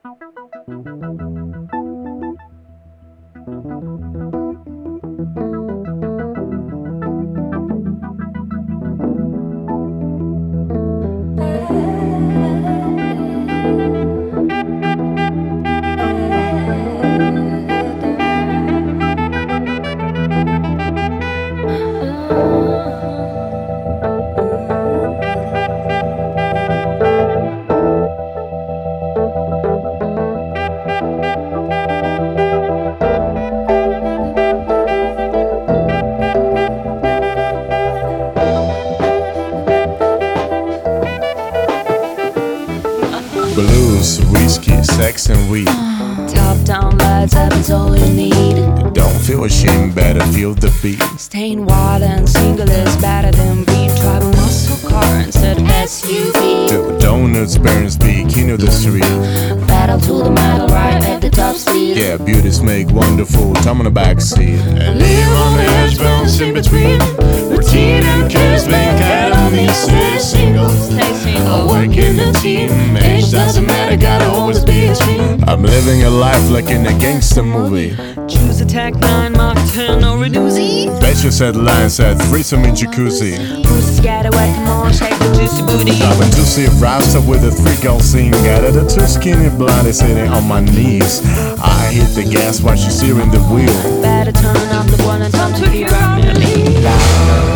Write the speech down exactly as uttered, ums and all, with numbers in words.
Blues, whiskey, sex and weed. Top down lights, heaven's all you need. Don't feel ashamed, better feel the beat. Staying wild and single is better than being driving muscle car instead of S U V. Do donuts, burn speak, you know the street. Pedal to the metal right at the top speed. Yeah, beauties make wonderful, time on the backseat. And live on the edge, bounce in between. Routine and cares, make enemies, stay single. Stay single. I work in the team, age doesn't matter, gotta always be a team. I'm living a life like in a gangster movie. Choose a Tech nine, Mark ten or a doozy. Patience at lines at threesome in jacuzzi. Who's scared away, come on, shake the juicy booty. I went to see a Rasta with a three girl scene. Got her the two skinny blondie sitting on my knees. I hit the gas while she's steering the wheel. Better turn up the one and time to hear me.